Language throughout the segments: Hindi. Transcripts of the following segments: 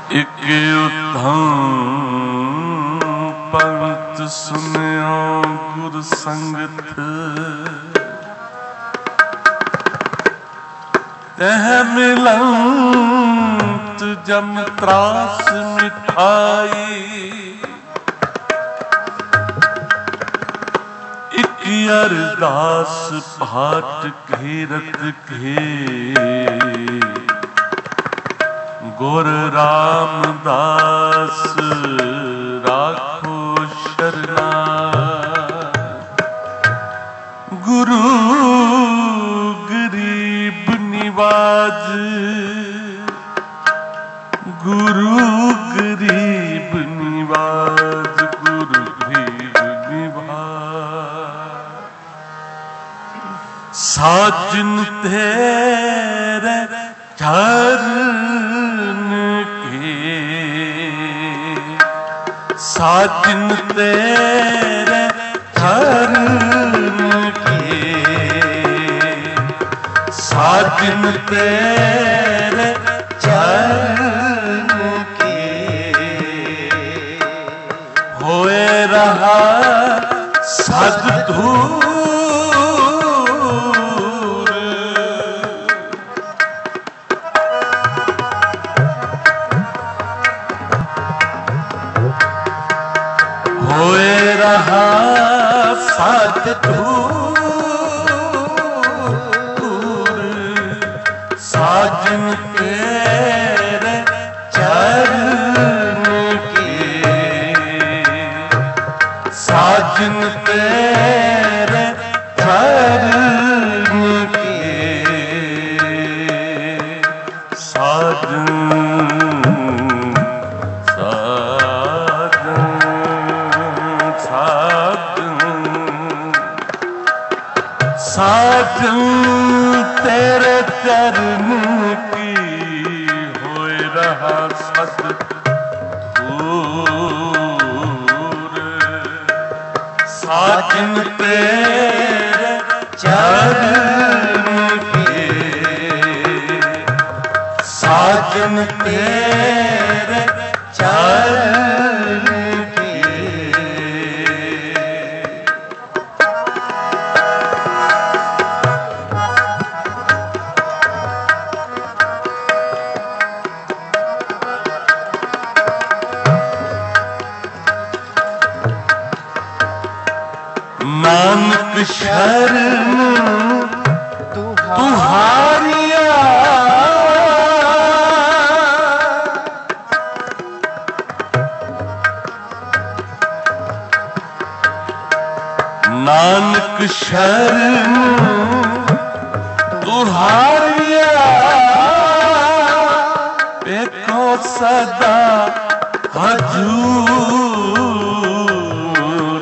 इक उत्तम पंत सुनियो गुर संगत, तह मिलंत जम त्रास मिठाई। इक अरदास भाट घेरत घे, गुर रामदास राखो शरणा। गुरु गरीब निवाज, गुरु गरीब निवाज, गुरु गरीब निवाज। साजन तेरे चरण के, साजन तेरे चरण के, साजन तेरे चरण के। होए रहा सद्गुरु, होए रहा सद्गुरु। साजन तेरे चरण के, साजन तेरे चरण के। साजन साजन तेरे चरण की, होए रहा सद्गुरु। साजन तेरे चरण के, साजन तेरे चरण के। नानक शरण तुहारिया, नानक शरण तुहारिया। देखो सदा हजूर,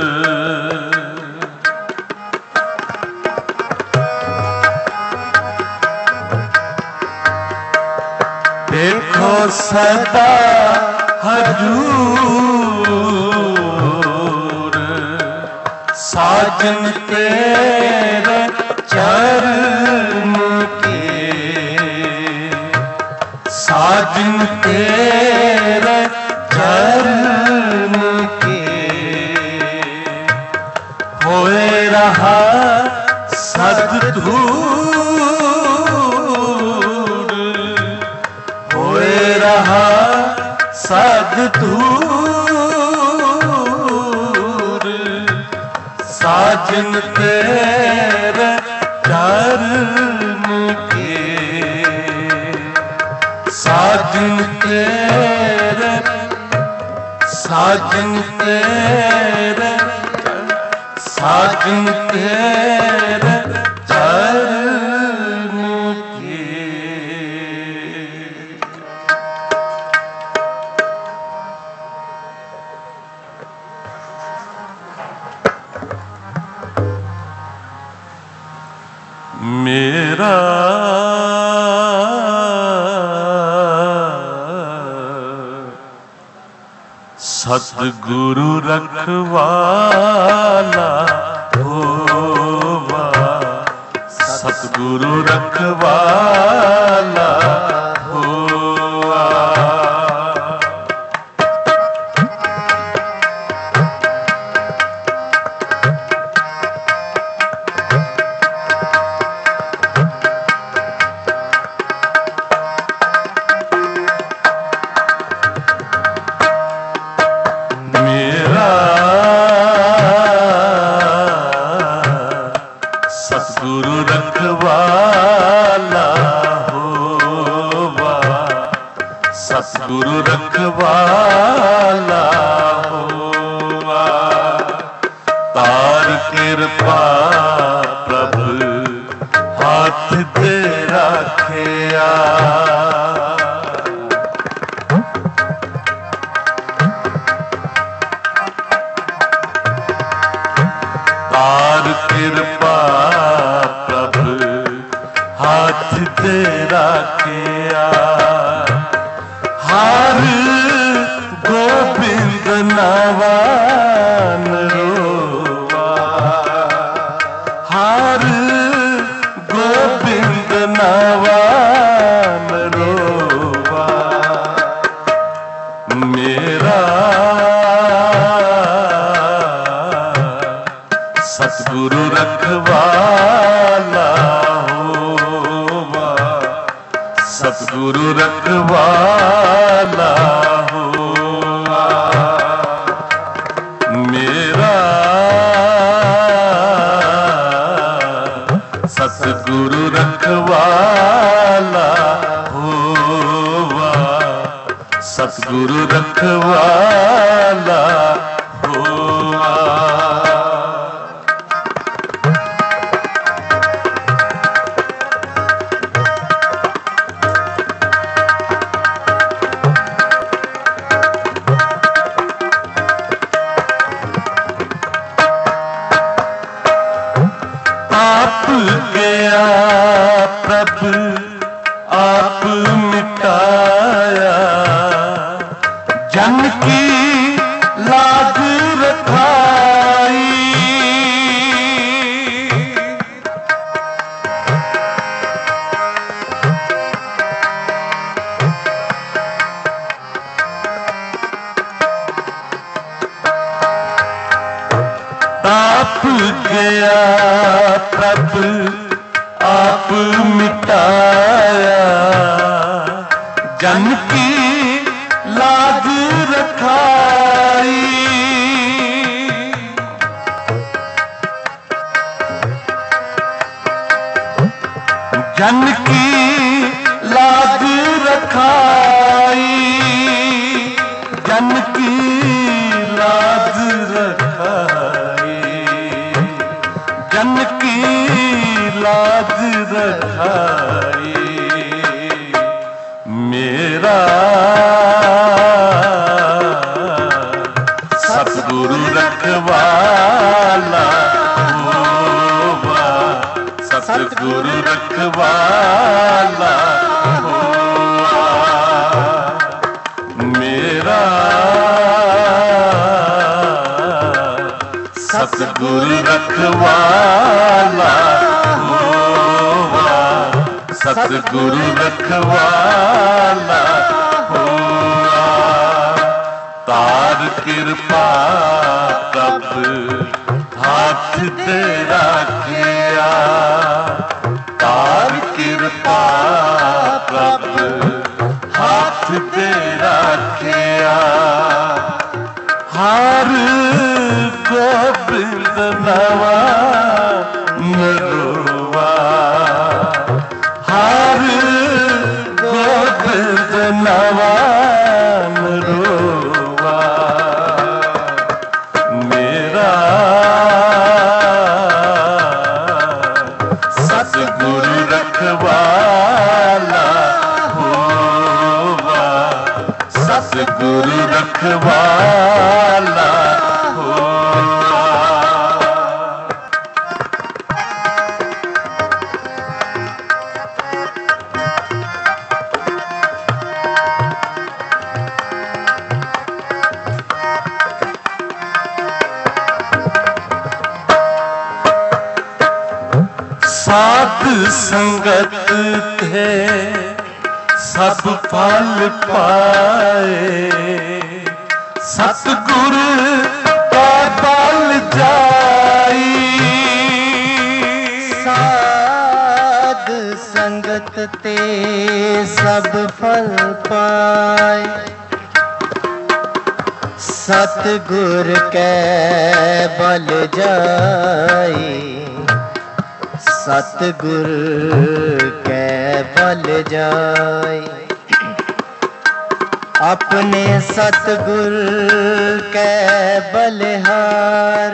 देखो सदा हजूर। साजन तेरे चरण के, साजन तेरे चरण के। होए रहा सद्गुरु, होए रहा सद्गुरु। साजन तेरे चरण के, साजन तेरे, साजन तेरे, साजन तेरे चरण के। मेरा सतगुरु रखवाला होवा, सतगुरु रखवाला होवा। रखवाला होवा, सतगुरु रखवाला होवा। तार कृपा प्रभु हाथ दे राखिया, तार कृपा प्रभु हाथ दे राखिया। हार गोबिंद नवान रोवा, हार गोबिंद नवान रोवा। मेरा सतगुरु रखवाला होवा, सतगुरु रखवाला होवा। मेरा सतगुरु रखवाला होवा, सतगुरु रखवाला होवा। आप गया प्रभु आप मिटाया, जन की लाज रखाई। आप गया प्रभु आप मिटाया, जन की लाज रखाई। जन की लाज रखाई, जन की लाज रखाई, जन की लाज रखाई। मेरा सतगुरु रखवाला होवा, सतगुरु रखवाला होवा। मेरा सतगुरु रखवाला होवा, सतगुरु रखवाला होवा। तार कृपा प्रभु हाथ दे राखिया, तार कृपा प्रभु हाथ दे राखिया। हार गोबिंद नवान रोवा, हार गोबिंद नवान रोवा। मेरा सतगुरु रखवाला होवा, सतगुरु रखवाला होवा। साध संगत थे सब फल पाए, सतगुरु का बल जाई। साध संगत ते सब फल पाए, सतगुर कै बल जाई। सतगुर कै बल जाय। अपने सतगुर कै बलिहार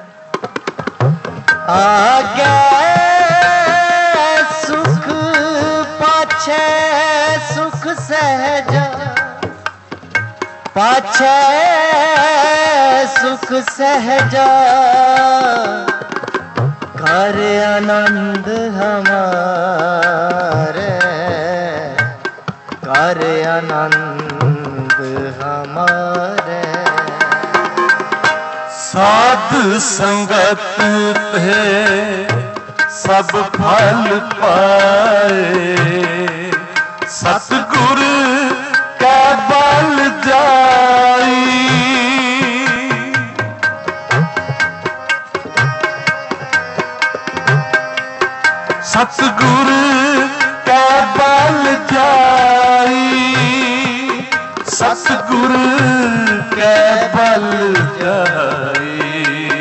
आगे सुख पाछे सुख सहजा, पाछे सुख सहजा कर आनंद हमारे, कर आनंद हमारे। साध संगत थे सब फल पाए, सतगुर कै बल जाई। सतगुर कै बल जाई, सतगुर कै बल जाई,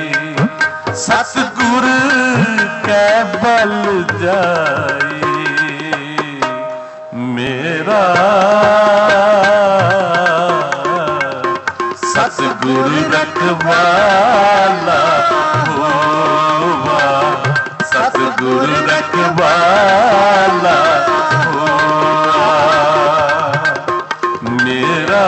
सतगुर कै बल जाई। मेरा सतगुर रखवाला होवा, सतगुर रखवाला होवा। मेरा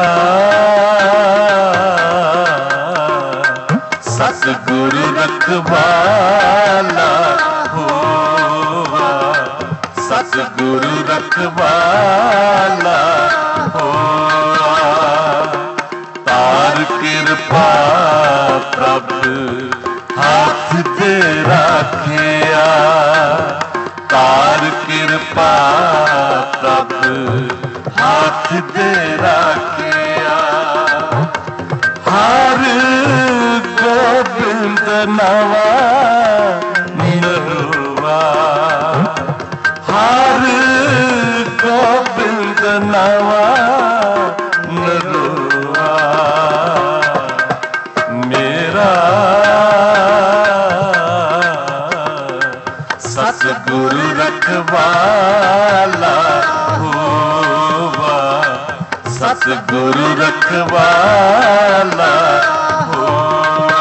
सतगुर रखवाला होवा, सतगुर रखवाला होवा। तार कृपा प्रभ हाथ दे राखिया, तार कृपा प्रभ हाथ दे राखिया। हर गोबिंद नवा नरुआ, हर गोबिंद नवा नरुआ। मेरा सतगुर रखवाला होवा, सतगुर रखवाला होवा।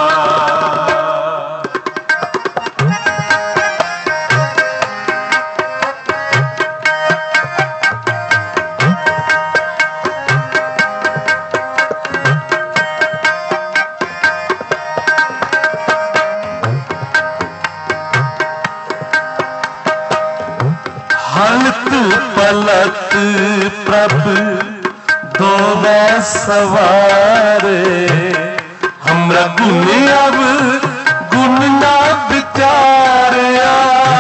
हलत पलट प्रभ दोवे सवारे, हमरा गुण अब गुण ना विचारिया।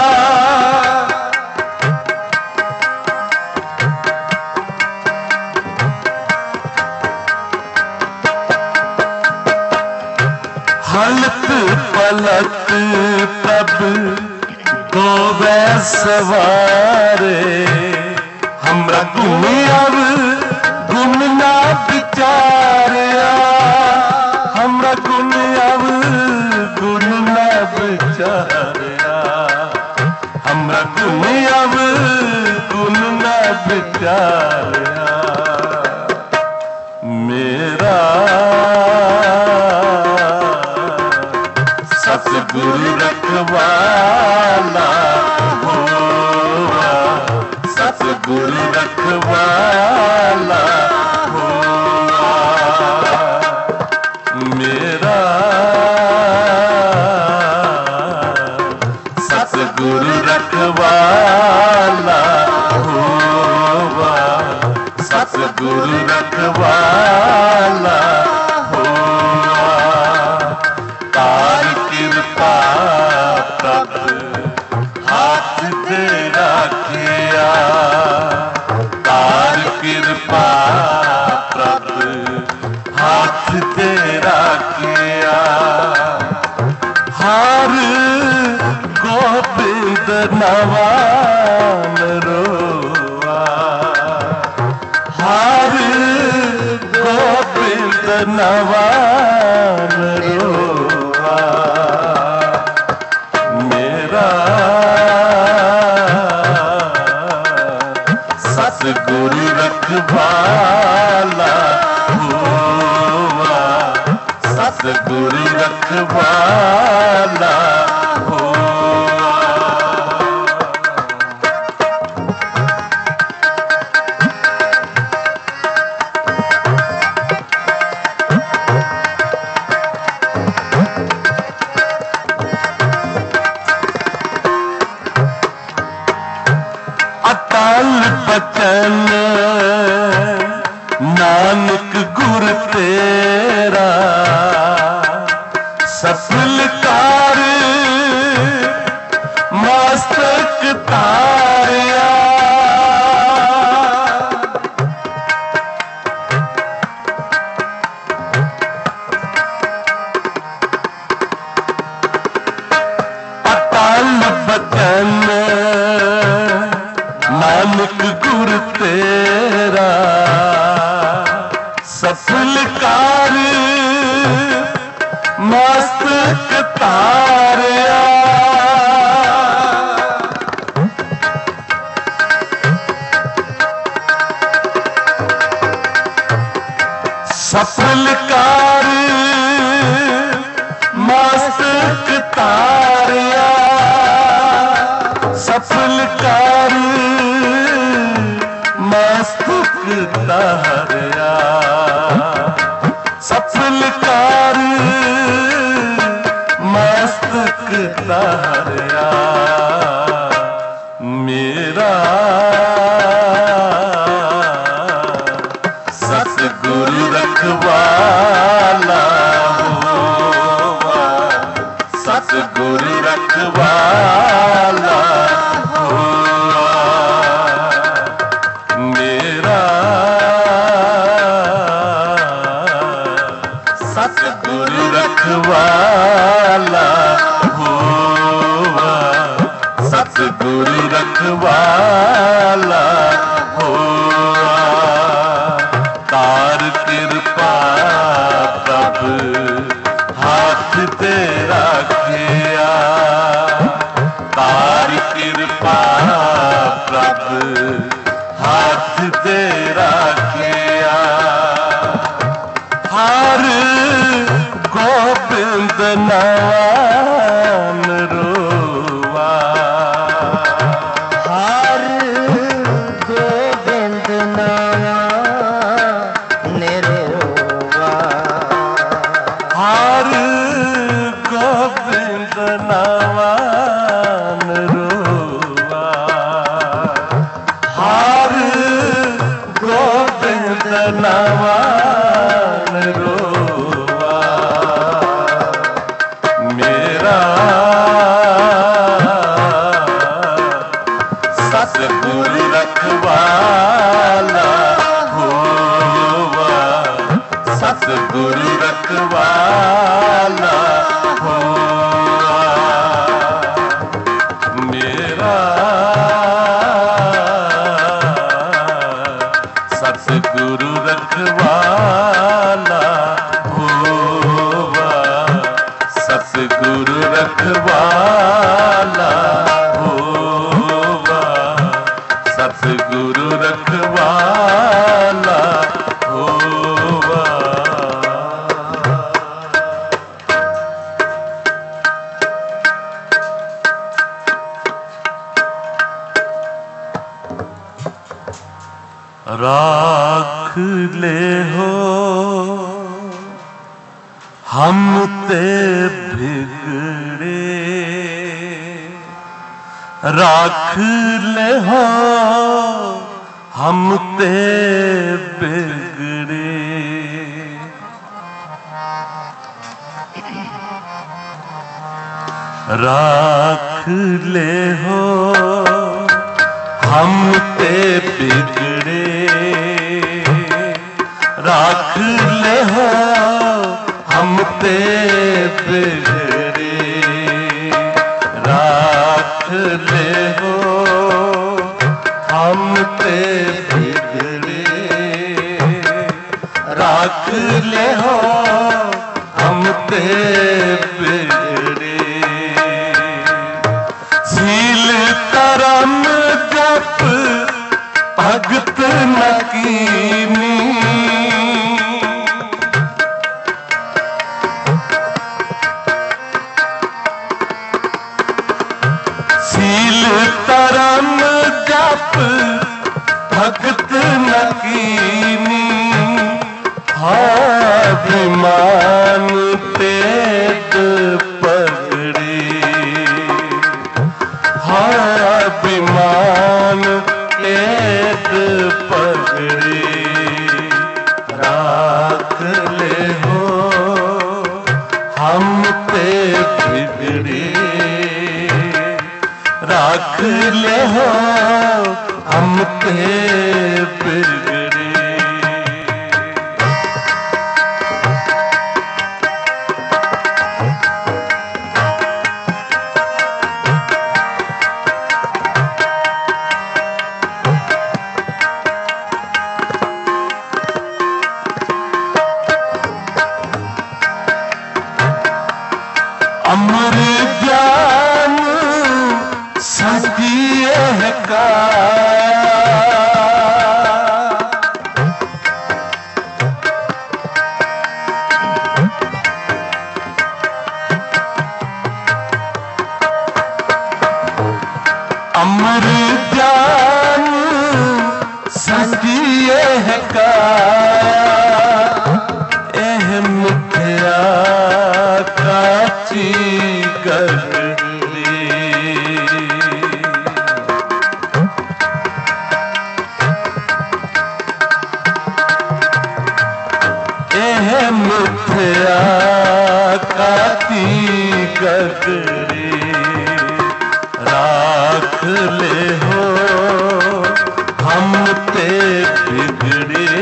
हलत पलट प्रभ दोवे सवारे, हमरा गुण अब गुण ना विचारिया, हमरा गुण अब गुण ना विचारिया, हमरा गुण अब गुण ना विचारिया। मेरा सतगुर रखवाला होवा, सतगुर रखवाला होवा। मेरा सतगुर रखवाला होवा, सतगुर रखवाला होवा। तार कृपा प्रभ हाथ दे राखिया, तार कृपा प्रभ हाथ दे राखिया। हर गोबिंद नवा नरोआ, हर गोबिंद नवा नरोआ। मेरा अटल बचन नानक गुर तेरा, सफल कार मस्तक तारिया। अटल बचन नानक गुर तेरा, सफल कार मस्तक तारिया। सफल कार मस्तक तारिया, सफल कार मस्तक तारिया, सफल कार मस्तक तारिया। मेरा सतगुरु रखवाला होवा, सतगुरु रखवाला होवा। मेरा सतगुरु रखवाला होवा, सतगुरु रखवाला होवा। तार कृपा प्रभ हाथ तेरा किया, तार कृपा प्रभ हाथ तेरा किया। हर गोबिंद नाम रोवा, हर गोबिंद नाम रोवा, हर गोबिंद नाम रोवा, हर गोबिंद नाम रोवा। मेरा सतगुरु रखवाला होवा, सतगुरु रखवाला होवा। मेरा सतगुरु रखवाला होवा, सतगुरु रखवाला होवा, सतगुरु रखवाला होवा। राख ले हो हम ते बिगड़े, राख ले हो हम ते बिगड़े। राख ले हो हम ते बिगड़े, राख ले हो हम ते बिगड़े। राख ले हो हम ते बिगड़े, राख ले हो हम ते बिगड़े। सील करम जप भगत न कीनी, सील तरम जप भगत न कीनी। अभिमान पेट पगड़ी, अभिमान पगड़ी राख ले हो हम ते बिगड़ी राख ले हो हम ते बिगड़ी। अमर ज्ञान सदिए का अमर ज्ञान सदिए का एह मिथ्या काची गगड़ी एह मिथ्या काची गगड़ी राख ले हो हम ते बिगड़े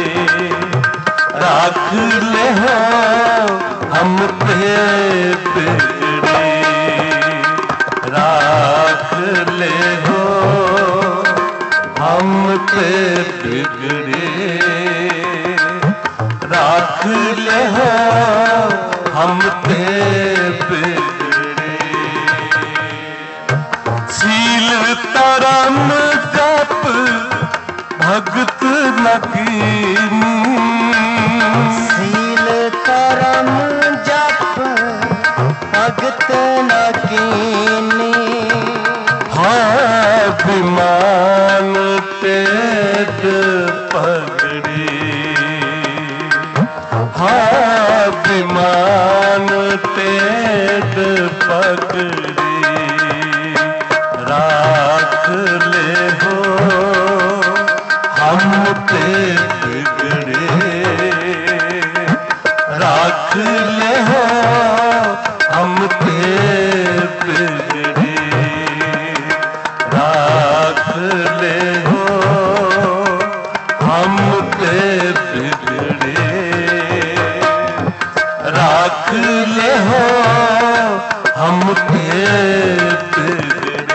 राख ले हो हम ते बिगड़े राख ले हो हम ते बिगड़े राख ले हो हम ते बिगड़े। सील तरम जप भगत न कीनी सील करम जप भगत न कीनी हाँ विमान तेज पगड़ी हाँ विमान तेज पगड़ी राख ले हो हम ते बिगड़े राख ले हो हम ते बिगड़े राख ले हो हम ते बिगड़े राख ले हो हम ते बिगड़े।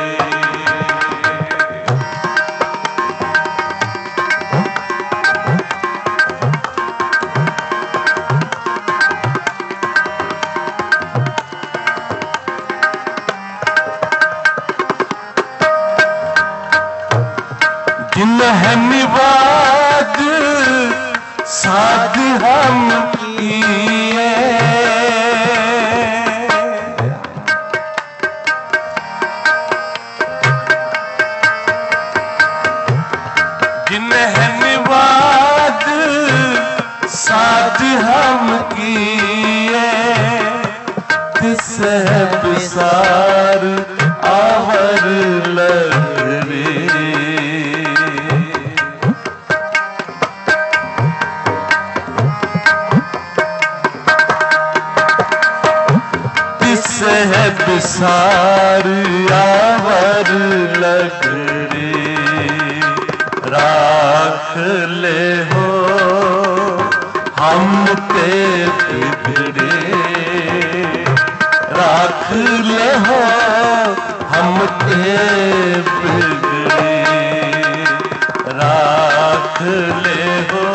जिन है निवाज साध हम किए जिन है निवाज साध हम किए तिस विसार आवर लगरे है विसार आवर लगरे राख ले हो हम ते बिगड़े राख ले हो हम ते बिगड़े राख ले हो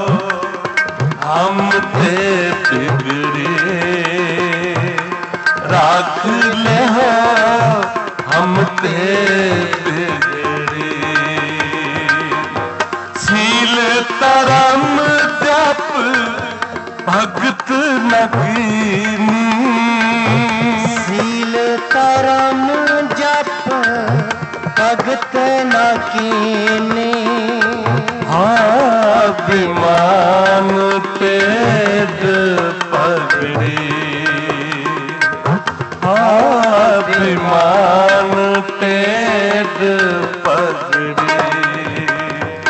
हम ते बिगड़े राख ले हो हम ते बिगड़े। सील तरम जप भगत न कीनी सील करम जप भगत न कीनी हाँ विमान तेज पगड़ी विमान तेज पगड़ी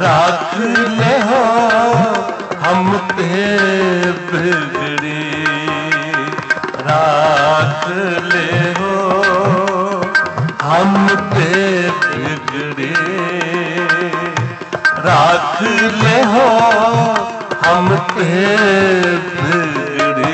राख ले हो हम ते बिगड़ी, राख ले हो हम ते बिगड़ी, राख ले हो हम ते बिगड़ी।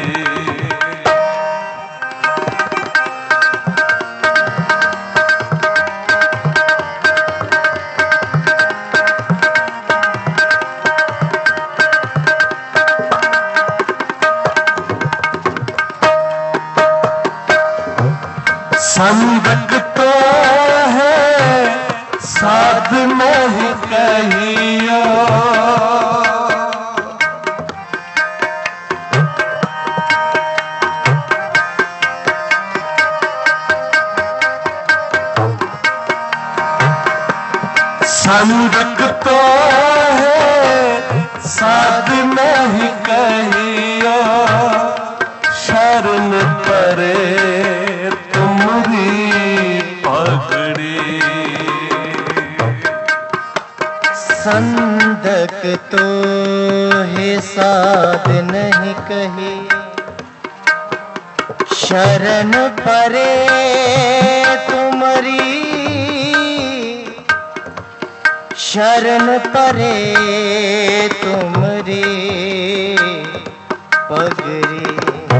संगत तो है साध नहीं कहियो, संगत तो है साध नहीं कहियो, शरण परे संदक तो है साध नहीं कही, शरण परे तुमरी, शरण परे तुमरी पगरी।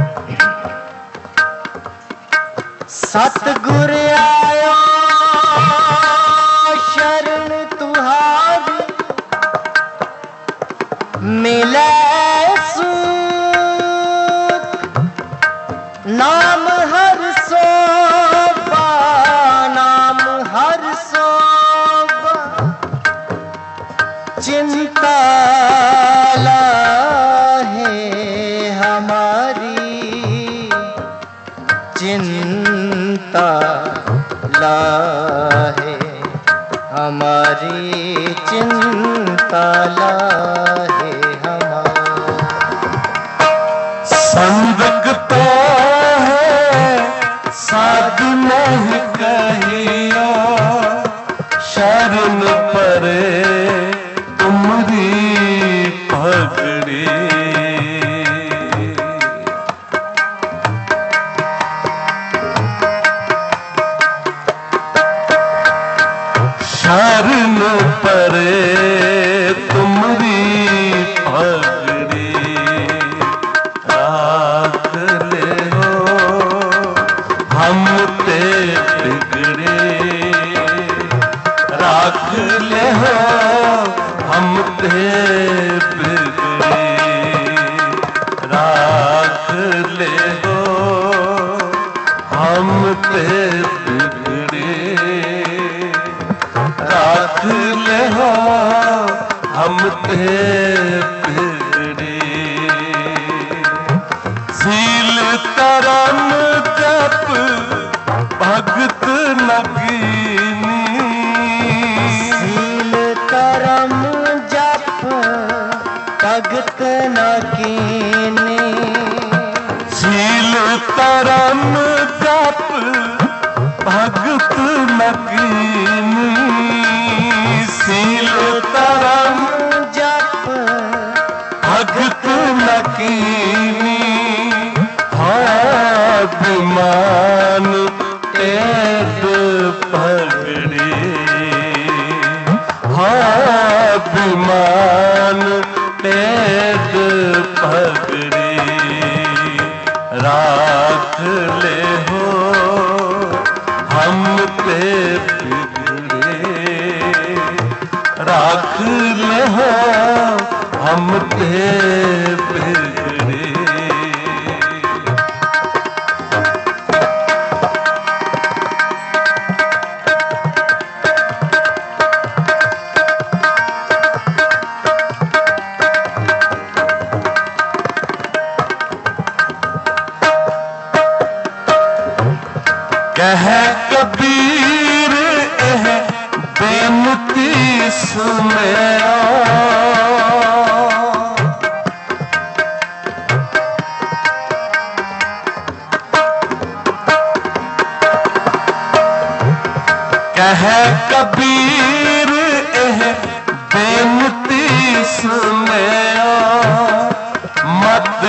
सतगुर आयो शरण तुहारी, मिले सुख नाम हर सोबा, नाम हर सोबा। चिंता लाहे हमारी, चिंता लाहे हमारी, चिंता लाहे हमारी। संग तो है साध नहीं कहियो, शरण परे तुमरी पगड़ी। शरण परे तुमरी पगड़ी, राख ले हो हम ते बिगड़े, राख ले हो हम ते बिगड़े, राख ले हो हम ते बिगड़े, राख ले हो हम ते बिगड़े। सील तरम जप भगत न कीनी, सील करम जप भगत न कीनी, सील तरम जप भगत न कीनी, सील तरम जप भगत न कीनी। अभिमान तेज पगड़ी, अभिमान तेज पगड़ी, राख ले हो हम ते बिगड़े, राख ले हो हम ते बिगड़े। कह कबीर एह बेनती सुनिया, कह कबीर एह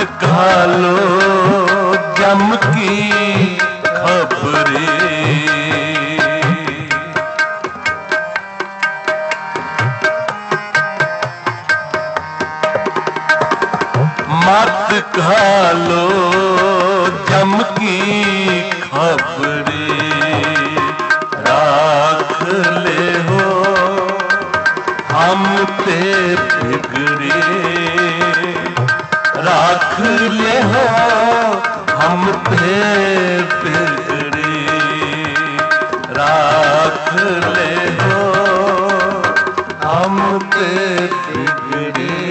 घालो जम की खबरें, मत घालो जम की खबरें, राख ले हो हम ते बिगड़े, राख ले हो हम ते बिगड़े, राख ले हो हम ते बिगड़े,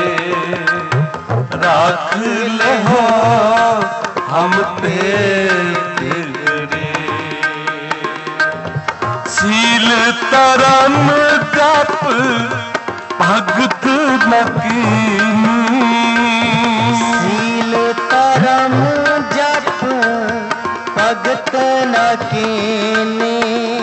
राख ले हो हम ते बिगड़े। सील तरम जप भगत न कीनी, सील तरम जप भगत न कीनी,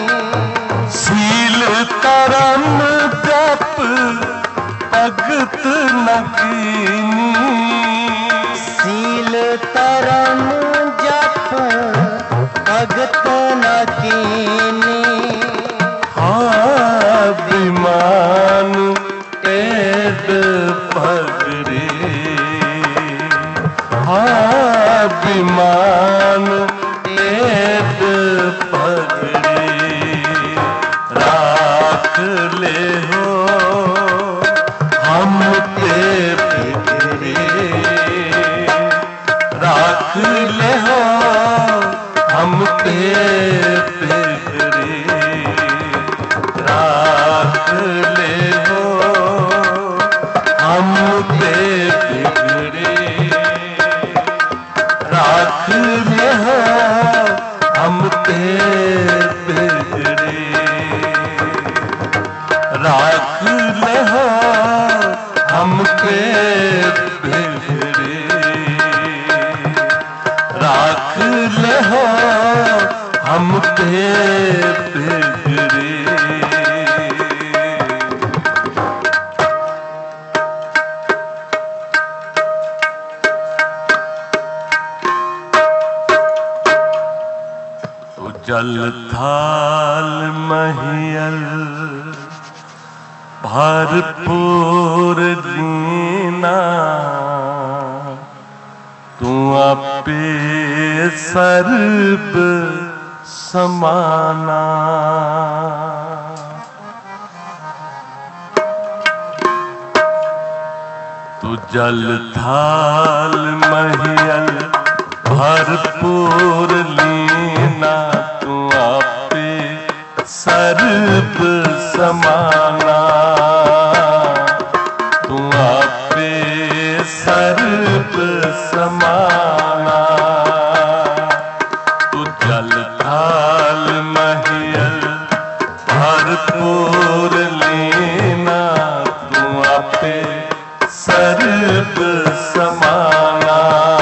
सील तरम जप भगत न कीनी, सील तरम जप भगत न कीनी, अभिमान टेढ़ पगड़े, अभिमान टेढ़ पगड़े, राख ले हो हम ते बिगड़े, राख ले हो हम ते बिगड़े, राख ले हो हम ते बिगड़े, राख ले हो हम ते बिगड़े, राख ले हो हम ते बिगड़े, राख ले हो हम ते बिगड़े। जल थाल महियल भरपूर जीना, तू आपे सर्ब समाना, तू जल थाल महियल भरपूर लीना, तू आपे सर्ब समाना, तू आपे सर्ब समाना, तू जल थाल महियल भरपूर लीना, तू आपे सर्ब समाना,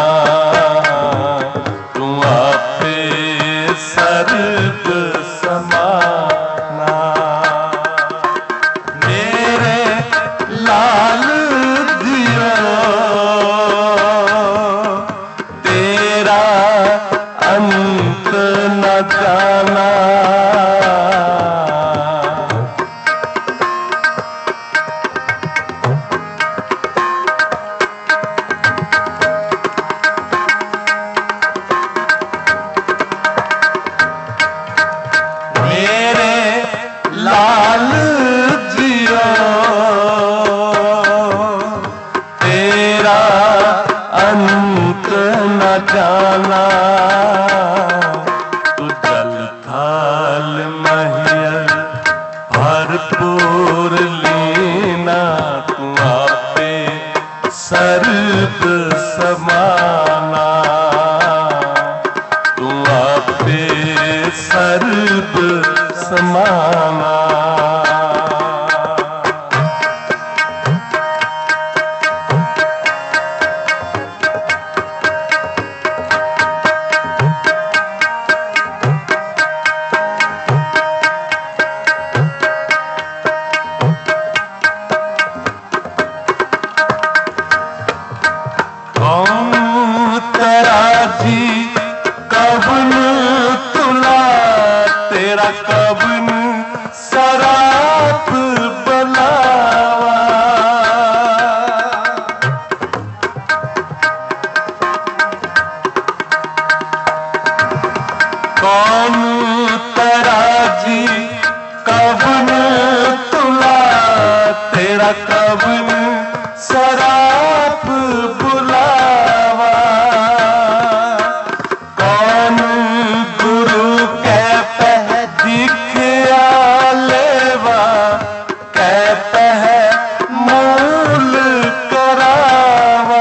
तू आपे सर्ब समाना। मेरे लाल दियो तेरा अंत न जाना, लाल जियो तेरा अंत न जाना, तू जल थाल महियल भरपूर लीना, तू आपे सर्ब समाना, तू आपे सर्ब समाना। कौन तराजी कवन तुला तेरा कवन सराप बनावा। कौन तराजी कवन तुला तेरा कवन सराप बुलावा। कौन गुरु कै पह दिखया लेवा कै पह मूल करावा।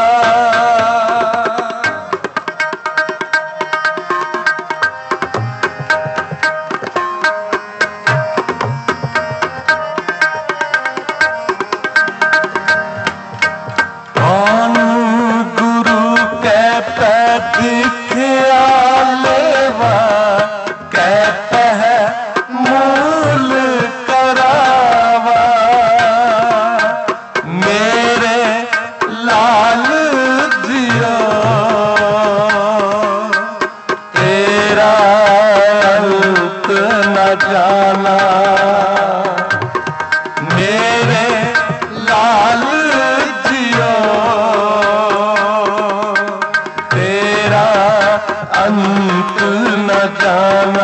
कौन गुरु कै पह दिखया लेवा कै पह मूल करावा। मेरे लाल जियो तेरा अंत न जाना। मेरे लाल जियो तेरा अंत न जाना।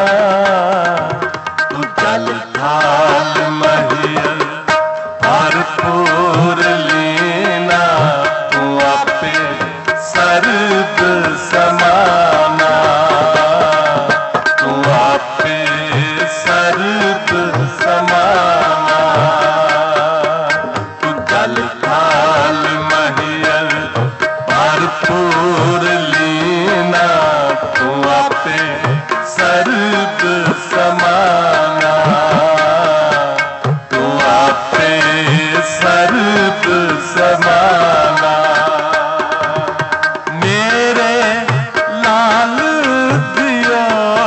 तू जल थाल महियल भरपूर लीना तू आपे सर्ब समाना। तू आपे सर्ब समाना। तू जल थाल महियल भरपूर लीना तू आपे सर्ब समाना। तू आपे सर्ब समाना। मेरे लाल दियो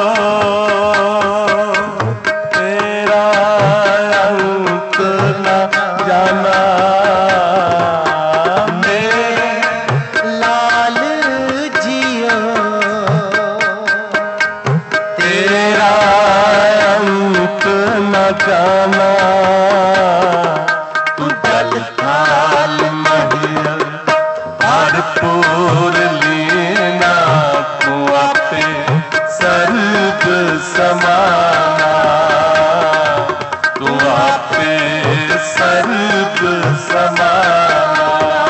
तेरा अंत न जाना। मेरे लाल जियो तेरा अंत न जाना। तू जल थाल महियल भरपूर लीना तू आपे सर्ब समाना। तू आपे सर्ब समाना।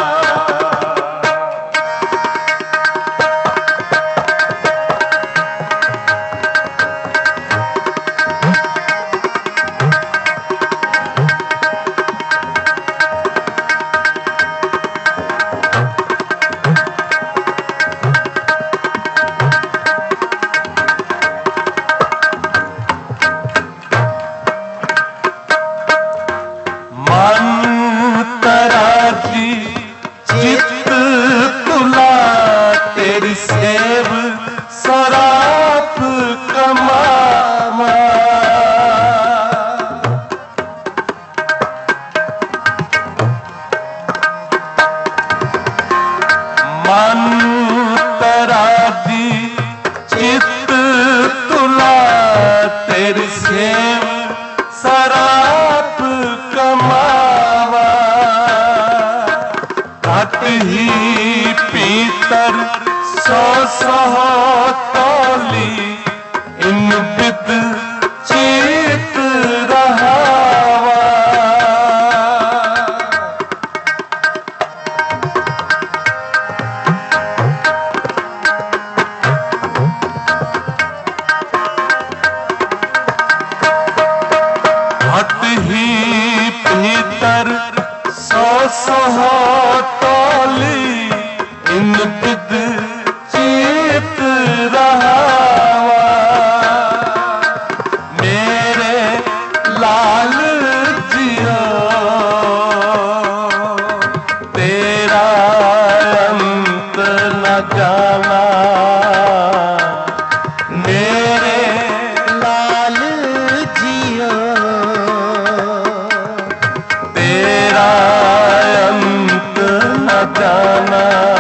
मन तराजी चित तुला तेरी सेव सराप कमावा। मन तराजी चित तुला तेरी सेव सराप कमावा। घट ही पीतर सौ सौ तौली इन बिद चीत रहावा। घट ही भीतर सौ सौ तौली इन बिद चीत रहावा। मेरे लाल जियो तेरा अंत न जाना। मेरे लाल जियो तेरा अंत न जाना।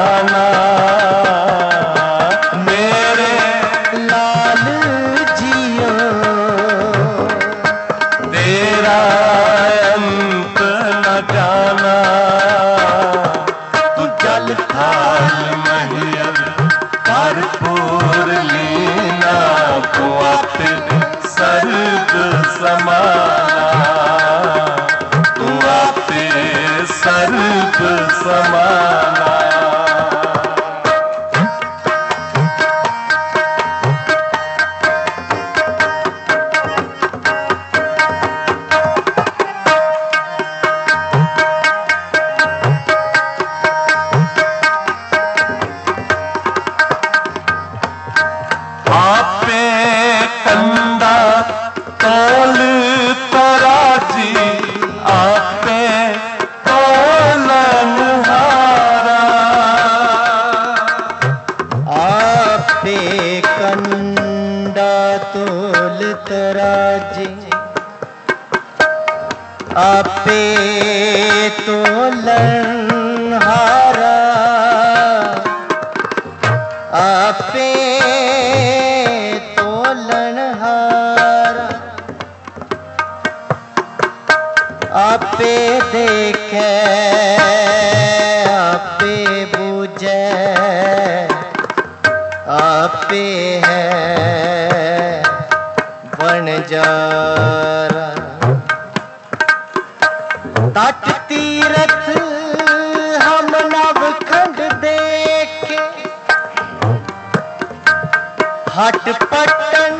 जाना मेरे लाल जियो तेरा अंत न जाना तू जल थाल महियल भरपूर लीना तू आपे सर्ग समाना तू आपे सर्ग समाना आपे कंदा तोल तराजी आपे तोलन हारा आपे कंडा तोल तराजे आपे तोलन हारा आपे तोलन हारा आपे देखे आपे बूझे आपे है बनजारा तट तीरथ हम नवखंड देखे हट पट्टन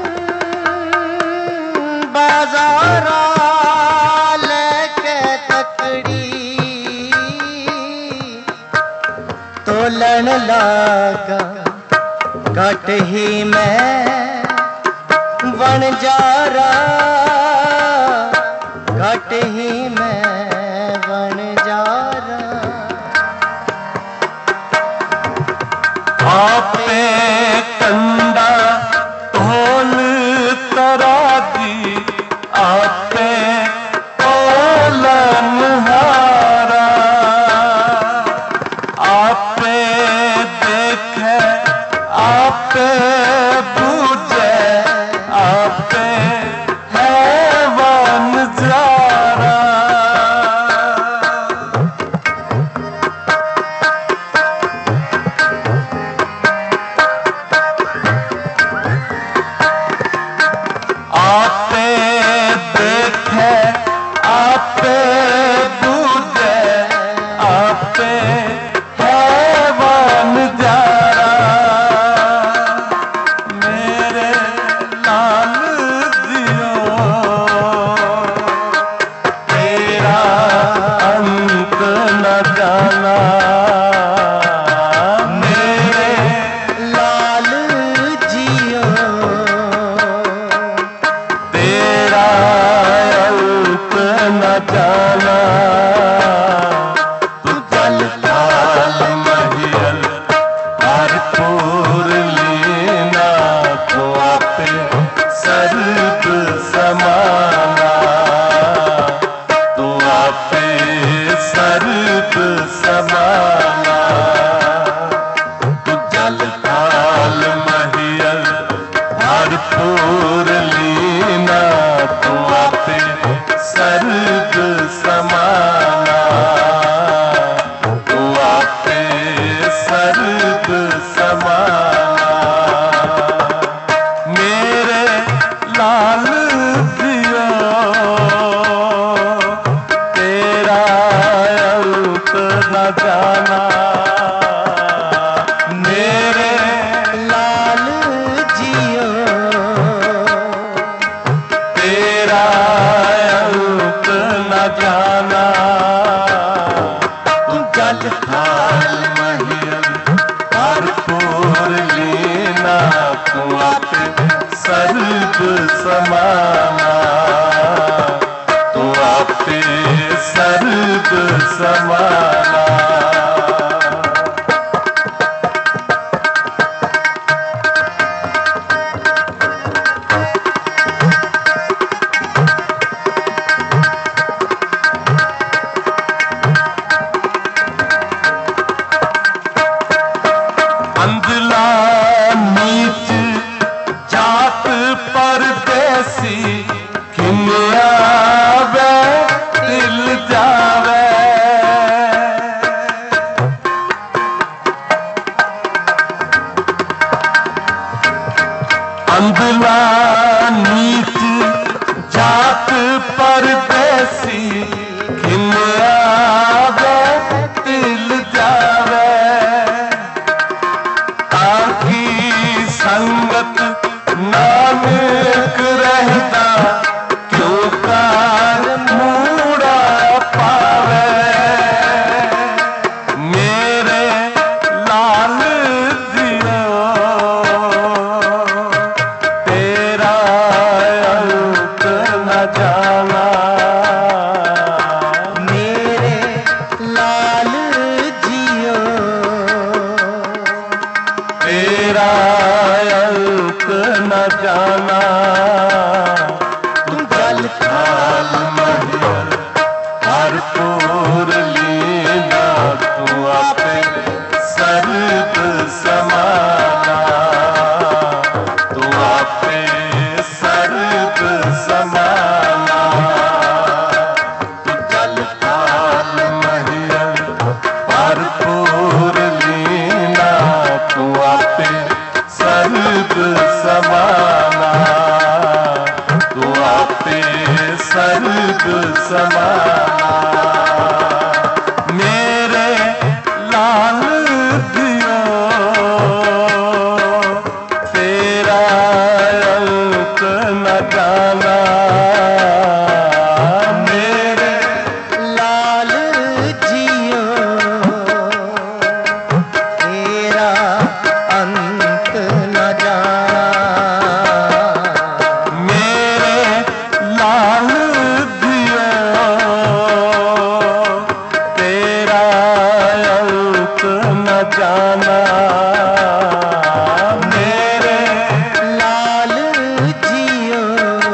बाजारा लेके तकड़ी तोलन लागा घट ही मैं वनजारा घट ही मैं वनजारा आपे कंदा तोल तराजी आपे तोलन हारा आपे देखे आपे बूझे आपे है वनजारा आपे देखे आपे बूझे आपे है वनजारा अंधला नीच जात परदेसी किन्या वे दिल जावे। अंधला नीच जात परदेसी किन्या वे दिल जावे। ताकि संगत नानक रहता क्यों कार मूड़ा पावे। मेरे लाल जियो तेरा अंत न जाना। मेरे लाल जियो तेरा अंत न जाना। तू जल थाल महियर भरपूर लीना तू आपे सर्द समाना। तू आपे सर्द समाना। तू जल थाल महियर भरपूर लीना तू आपे सर्द समाना। तू आपे सर्द समाना। मेरे लाल जियो तेरा अंत न जाना। मेरे लाल जियो तेरा अंत न जाना। मेरे लाल जियो तेरा अंत न जाना। मेरे लाल जियो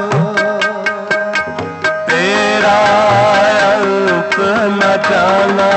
तेरा अंत न जाना।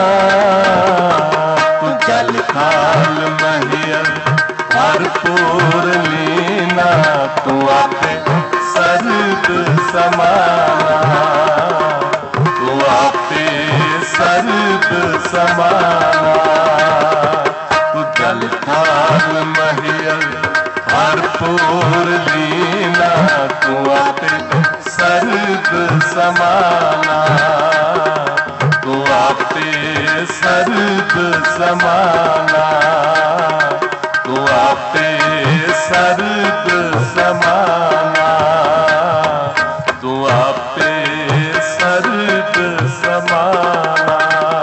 तू जल थाल महियर भरपूर लीना तू आपे सर्द समाना। तू आपे सर्द समाना। तू जल थाल महियर भरपूर लीना तू आपे सर्द समाना। तू आपे सर्द समाना। तू आपे सर्द समाना। तू आपे सर्द समाना।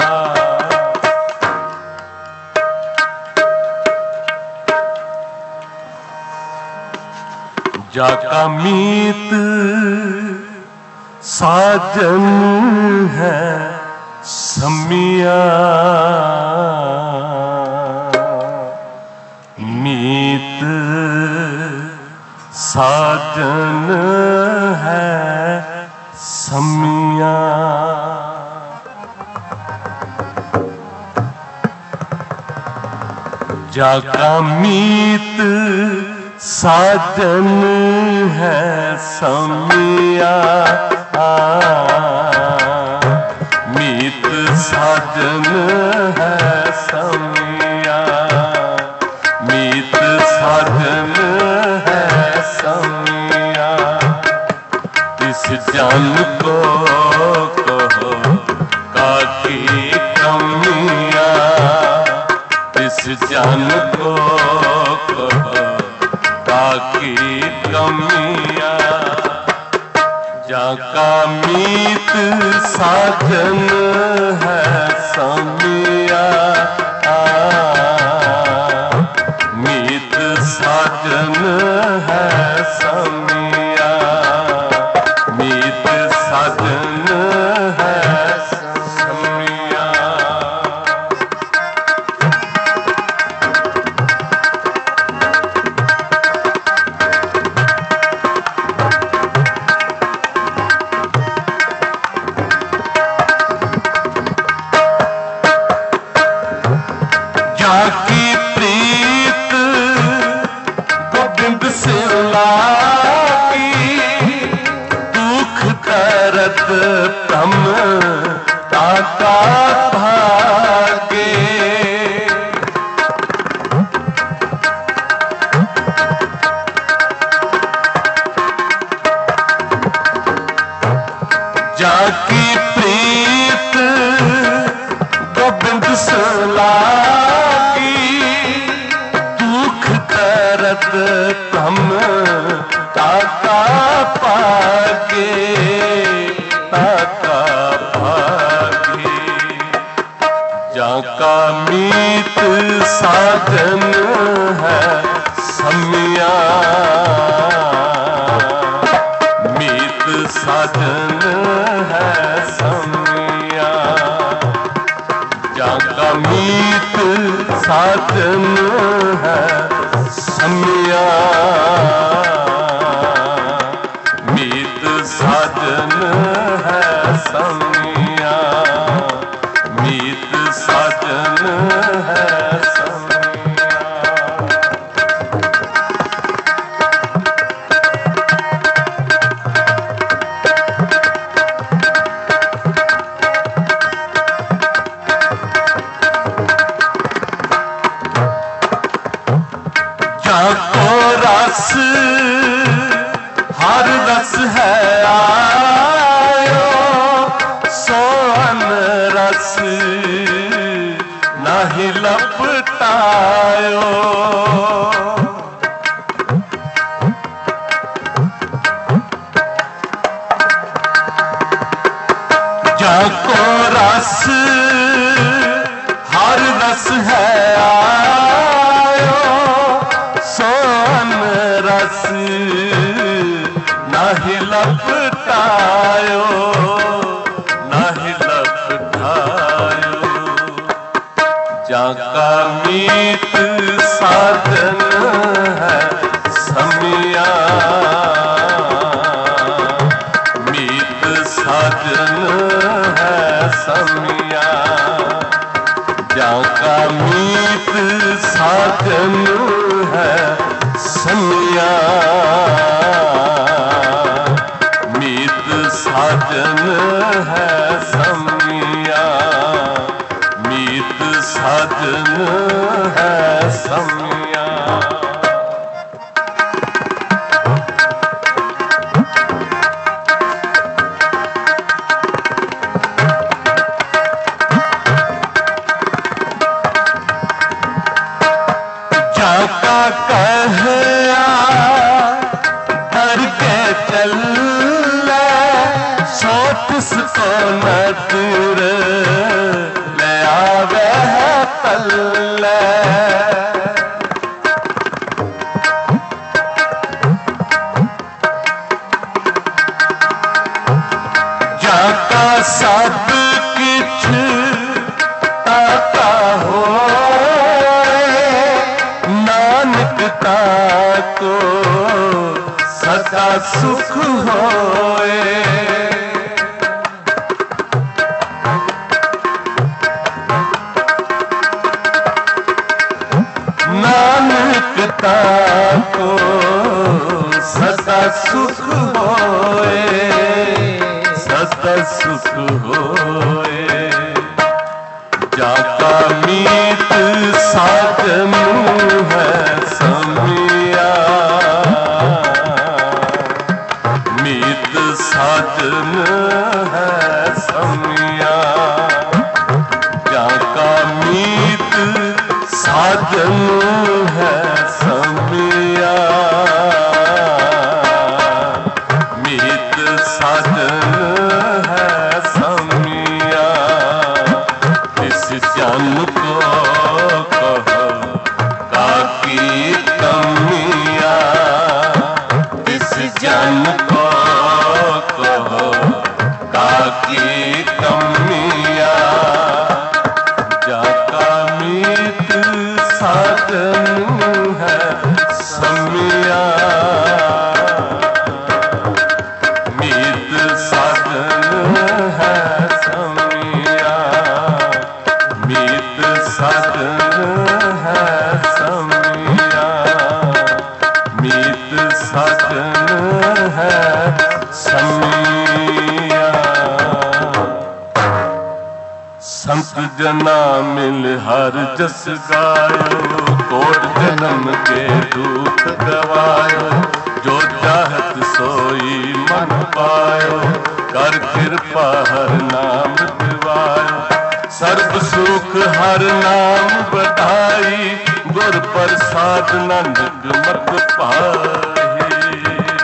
जाका मीत साजन है समिया। मीत साजन है समिया। जाका मीत साजन है समिया। मीत साजन है समिया। मीत साजन है समिया। इस जन को कहो काकी कमिया। इस जन को कहो काकी कमिया। जाका मीत साजन है समिया। मीत साजन है समिया। मीत साजन है समिया। जाकी प्रीत साजन है समिया, मीत साजन है समिया, जाका मीत साजन है समिया, मीत साजन है समिया, मीत साजन है जाको रस हर रस है आयो, सोहन रस नाही लपटायो, जाको रस हर रस है आयो, सोहन रस नाही लपटायो, नाही लपटायो, जाका मीत साजन है समिया, मीत साजन है समिया, जाका मीत साजन है समिया, मीत साजन है समिया, मीत साजन है समिया। जाका कहया डर के चल, सोच सको न दूर ले आवे है तल्ले, जाका सब किछ ताका हो, नानक ताको सदा सुख होए, नानक ताको सदा सुख होए, सदा सुख होए, जाका मीत साजन है समिया, मीत साजन है समिया, जाका मीत साजन है समिया, मीत साजन है समिया, इस जन को कहो काकी कमिया, इस जन को कहो काकी कमिया, जाका मीत साजन है समिया, मीत साजन है समिया, मीत साजन है समिया, मीत साजन है समिया। संत जना मिल हर जस गायो, कोट जन्म के दुख गवायो, जो चाहत सोई मन पायो, कर कृपा हर नाम दिवायो, सर्व सुख हर नाम बधाई, गुर प्रसाद नंद मत पाही।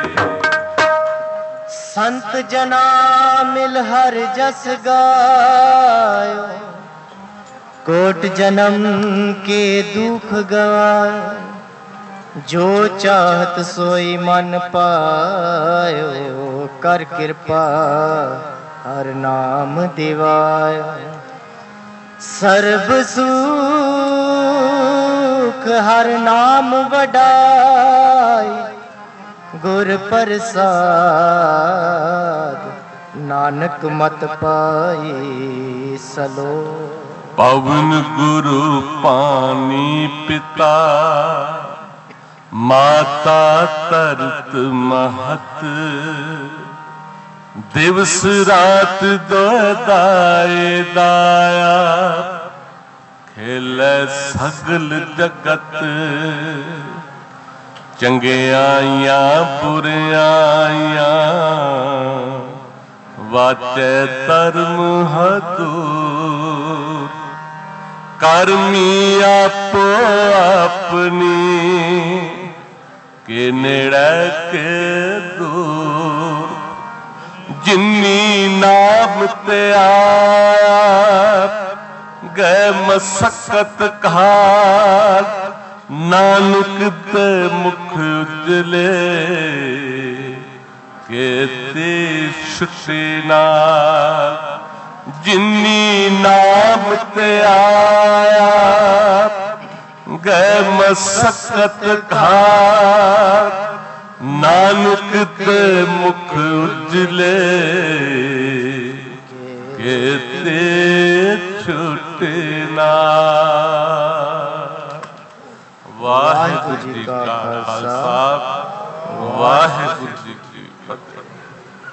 संत जना मिल हर जस गायो, कोट जन्म के दुख गवाए, जो चाहत सोई मन पायो, कर कृपा हर नाम दिवायो। सर्ब सुख हर नाम वडाई, गुर प्रसाद नानक मत पाई सलो। पवन गुरु पानी पिता, माता तरत महत, दिवस रात दोदाए दाया, खेले सगल जगत। चंगियाइयां बुरियाइयां, वाचे धर्म हदूर। करमी आपो अपनी, के नेड़े के दूर। जिन्नी नाम ते आया, गए मसक्कत घाल। नानक ते मुख उजले, केते छुटे नाल। जिन्नी नाम ते आया, गए मसक्कत घाल। नानक ते मुख उजले, केते छुटे नाल। वाहिगुरु जी का खालसा, वाहिगुरु जी